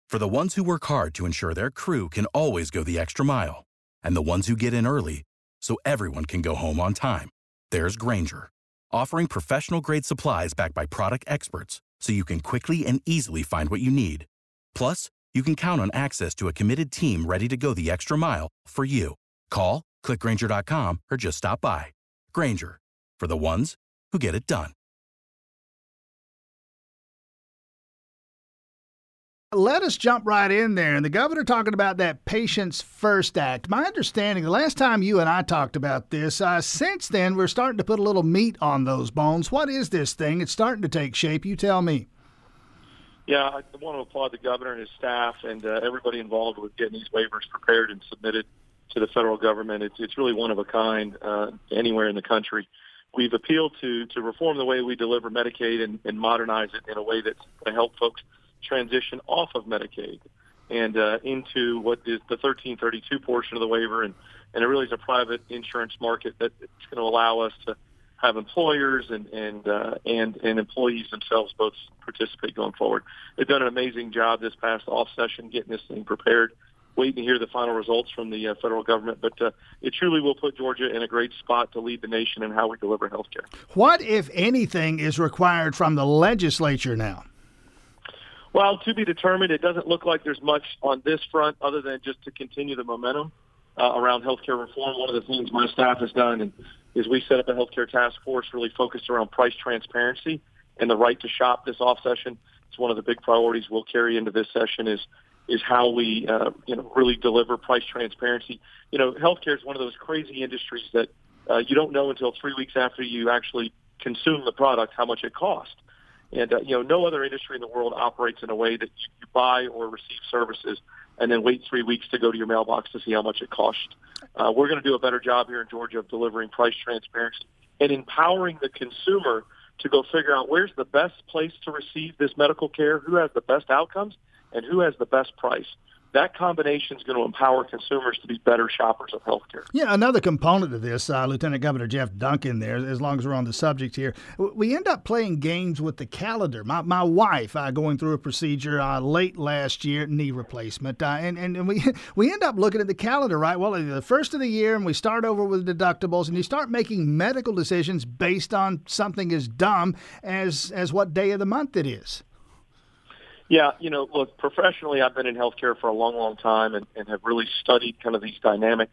For the ones who work hard to ensure their crew can always go the extra mile, and the ones who get in early so everyone can go home on time, there's Grainger, offering professional-grade supplies backed by product experts so you can quickly and easily find what you need. Plus, you can count on access to a committed team ready to go the extra mile for you. Call, click Grainger.com, or just stop by. Grainger, for the ones who get it done. Let us jump right in there. And the governor talking about that Patients First Act. My understanding, the last time you and I talked about this, since then we're starting to put a little meat on those bones. What is this thing? It's starting to take shape. You tell me. Yeah, I want to applaud the governor and his staff and everybody involved with getting these waivers prepared and submitted to the federal government. It's really one of a kind anywhere in the country. We've appealed to reform the way we deliver Medicaid and modernize it in a way that's going to help folks transition off of Medicaid and into what is the 1332 portion of the waiver, and it really is a private insurance market that's going to allow us to have employers and employees themselves both participate going forward. They've done an amazing job this past off session getting this thing prepared. Waiting to hear the final results from the federal government, but it truly will put Georgia in a great spot to lead the nation in how we deliver health care. What, if anything, is required from the legislature now? Well, to be determined. It doesn't look like there's much on this front other than just to continue the momentum around healthcare reform. One of the things my staff has done is we set up a healthcare task force really focused around price transparency and the right to shop this off session. It's one of the big priorities we'll carry into this session is how we really deliver price transparency. Healthcare is one of those crazy industries that you don't know until 3 weeks after you actually consume the product how much it costs. And, no other industry in the world operates in a way that you buy or receive services and then wait 3 weeks to go to your mailbox to see how much it costs. We're going to do a better job here in Georgia of delivering price transparency and empowering the consumer to go figure out where's the best place to receive this medical care, who has the best outcomes, and who has the best price. That combination is going to empower consumers to be better shoppers of healthcare. Yeah, another component of this, Lieutenant Governor Jeff Duncan there, as long as we're on the subject here, we end up playing games with the calendar. My wife going through a procedure late last year, knee replacement, and we end up looking at the calendar, right? Well, the first of the year, and we start over with deductibles, and you start making medical decisions based on something as dumb as what day of the month it is. Yeah, look, professionally, I've been in healthcare for a long, long time and have really studied kind of these dynamics.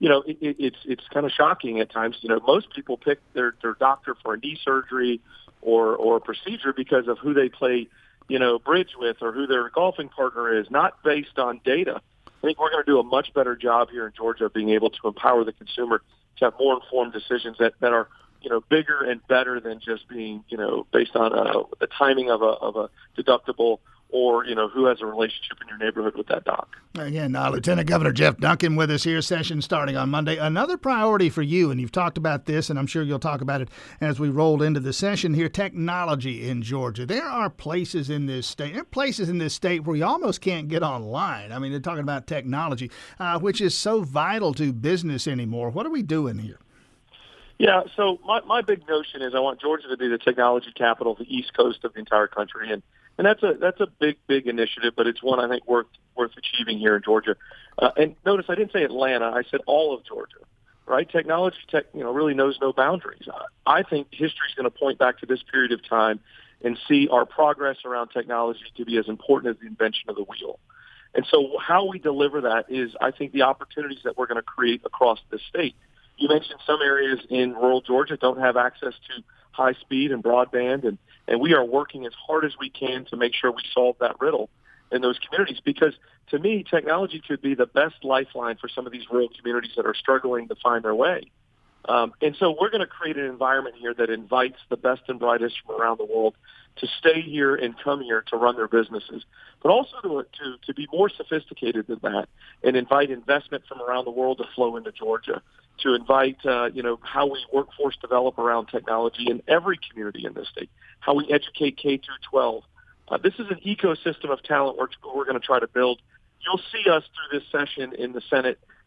It's kind of shocking at times. Most people pick their doctor for a knee surgery or a procedure because of who they play, bridge with or who their golfing partner is, not based on data. I think we're going to do a much better job here in Georgia of being able to empower the consumer to have more informed decisions that are bigger and better than just being, based on the timing of a deductible or, who has a relationship in your neighborhood with that doc. Again, Lieutenant Governor Jeff Duncan with us here, session starting on Monday. Another priority for you, and you've talked about this, and I'm sure you'll talk about it as we roll into the session here, technology in Georgia. There are places in this state where you almost can't get online. I mean, they're talking about technology, which is so vital to business anymore. What are we doing here? Yeah, so my big notion is I want Georgia to be the technology capital of the East Coast of the entire country, and that's a big initiative, but it's one I think worth achieving here in Georgia. And notice I didn't say Atlanta; I said all of Georgia, right? Technology, really knows no boundaries. I think history is going to point back to this period of time and see our progress around technology to be as important as the invention of the wheel. And so, how we deliver that is, I think, the opportunities that we're going to create across the state. You mentioned some areas in rural Georgia don't have access to high speed and broadband, and we are working as hard as we can to make sure we solve that riddle in those communities, because to me, technology could be the best lifeline for some of these rural communities that are struggling to find their way. And so we're going to create an environment here that invites the best and brightest from around the world to stay here and come here to run their businesses, but also to be more sophisticated than that and invite investment from around the world to flow into Georgia, to invite, how we workforce develop around technology in every community in this state, how we educate K through 12. This is an ecosystem of talent we're going to try to build. You'll see us through this session in the Senate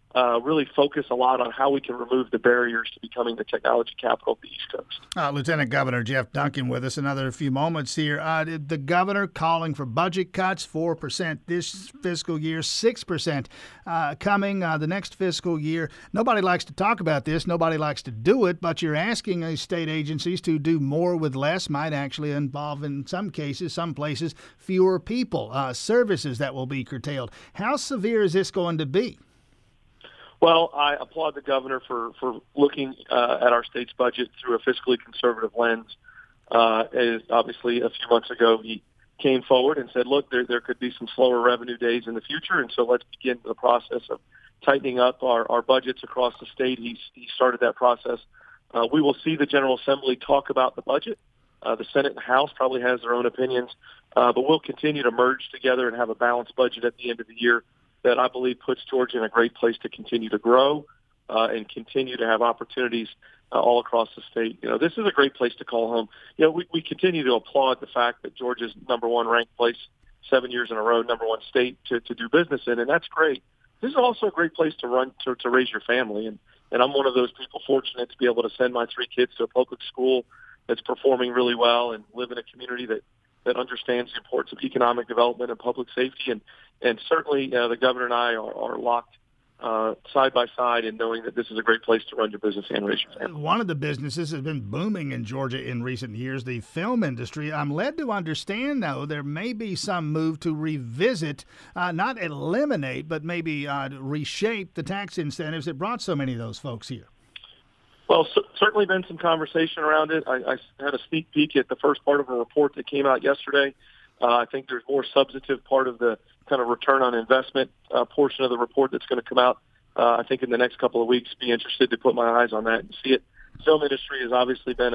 really focus a lot on how we can remove the barriers to becoming the technology capital of the East Coast. Lieutenant Governor Jeff Duncan with us. Another few moments here. The governor calling for budget cuts, 4% this fiscal year, 6% coming the next fiscal year. Nobody likes to talk about this. Nobody likes to do it, but you're asking these state agencies to do more with less. Might actually involve, in some cases, some places, fewer people, services that will be curtailed. How severe is this going to be? Well, I applaud the governor for looking at our state's budget through a fiscally conservative lens. As obviously, a few months ago, he came forward and said, look, there could be some slower revenue days in the future, and so let's begin the process of tightening up our budgets across the state. He started that process. We will see the General Assembly talk about the budget. The Senate and House probably has their own opinions, but we'll continue to merge together and have a balanced budget at the end of the year that I believe puts Georgia in a great place to continue to grow and continue to have opportunities all across the state. This is a great place to call home. We continue to applaud the fact that Georgia's number one ranked place 7 years in a row, number one state to do business in, and that's great. This is also a great place to run to raise your family, and I'm one of those people fortunate to be able to send my 3 kids to a public school that's performing really well and live in a community that understands the importance of economic development and public safety. And certainly the governor and I are locked side by side in knowing that this is a great place to run your business and raise your family. One of the businesses has been booming in Georgia in recent years, the film industry. I'm led to understand, though, there may be some move to revisit, not eliminate, but maybe reshape the tax incentives that brought so many of those folks here. Well, certainly been some conversation around it. I had a sneak peek at the first part of a report that came out yesterday. I think there's more substantive part of the kind of return on investment portion of the report that's going to come out. I think in the next couple of weeks. Be interested to put my eyes on that and see it. Film industry has obviously been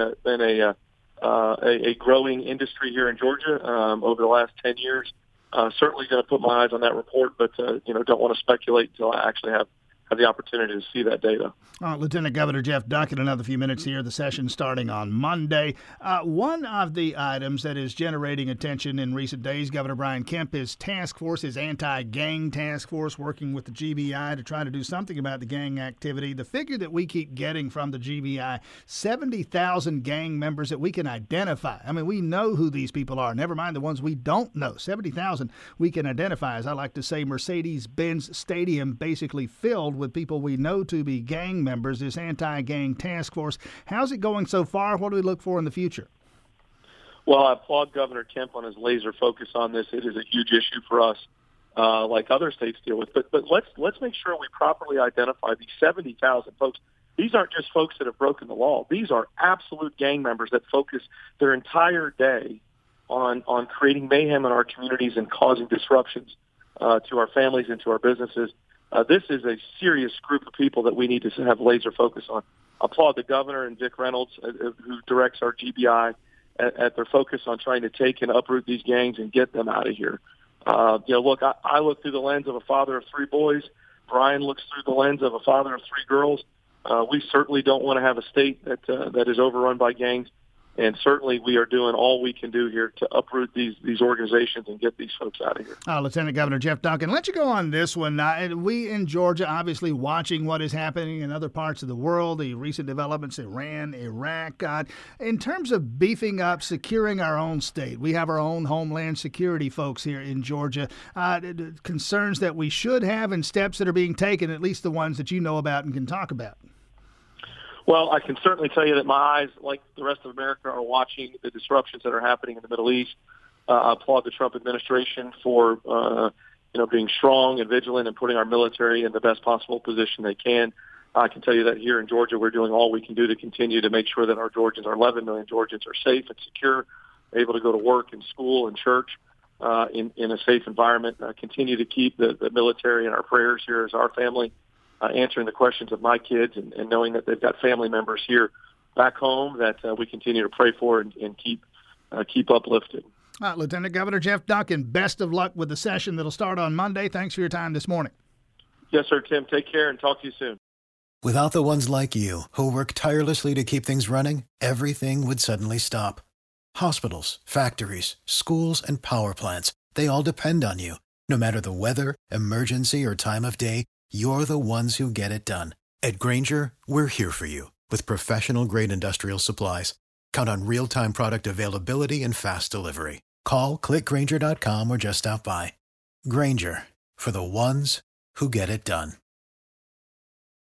a growing industry here in Georgia over the last 10 years. Certainly going to put my eyes on that report, but don't want to speculate until I actually have the opportunity to see that data. Lieutenant Governor Jeff Duncan, another few minutes here. The session starting on Monday. One of the items that is generating attention in recent days, Governor Brian Kemp, his task force, his anti-gang task force, working with the GBI to try to do something about the gang activity. The figure that we keep getting from the GBI, 70,000 gang members that we can identify. I mean, we know who these people are, never mind the ones we don't know. 70,000 we can identify. As I like to say, Mercedes-Benz Stadium basically filled with people we know to be gang members, this anti-gang task force. How's it going so far? What do we look for in the future? Well, I applaud Governor Kemp on his laser focus on this. It is a huge issue for us, like other states deal with. But let's make sure we properly identify these 70,000 folks. These aren't just folks that have broken the law. These are absolute gang members that focus their entire day on creating mayhem in our communities and causing disruptions to our families and to our businesses. This is a serious group of people that we need to have laser focus on. I applaud the governor and Vic Reynolds, who directs our GBI, at their focus on trying to take and uproot these gangs and get them out of here. Look, I look through the lens of a father of 3 boys. Brian looks through the lens of a father of 3 girls. We certainly don't want to have a state that is overrun by gangs. And certainly we are doing all we can do here to uproot these organizations and get these folks out of here. Lieutenant Governor Jeff Duncan, let you go on this one. We in Georgia obviously watching what is happening in other parts of the world, the recent developments, Iran, Iraq. In terms of beefing up, securing our own state, we have our own homeland security folks here in Georgia. Concerns that we should have and steps that are being taken, at least the ones that you know about and can talk about. Well, I can certainly tell you that my eyes, like the rest of America, are watching the disruptions that are happening in the Middle East. I applaud the Trump administration for, being strong and vigilant and putting our military in the best possible position they can. I can tell you that here in Georgia, we're doing all we can do to continue to make sure that our 11 million Georgians are safe and secure, able to go to work and school and church in a safe environment. Continue to keep the military in our prayers here as our family. Answering the questions of my kids and knowing that they've got family members here back home that we continue to pray for and keep uplifted. Lieutenant Governor Jeff Duncan, best of luck with the session that'll start on Monday. Thanks for your time this morning. Yes, sir, Tim. Take care and talk to you soon. Without the ones like you who work tirelessly to keep things running, everything would suddenly stop. Hospitals, factories, schools, and power plants, they all depend on you. No matter the weather, emergency, or time of day, you're the ones who get it done. At Grainger, we're here for you with professional-grade industrial supplies. Count on real-time product availability and fast delivery. Call, click Grainger.com, or just stop by. Grainger, for the ones who get it done.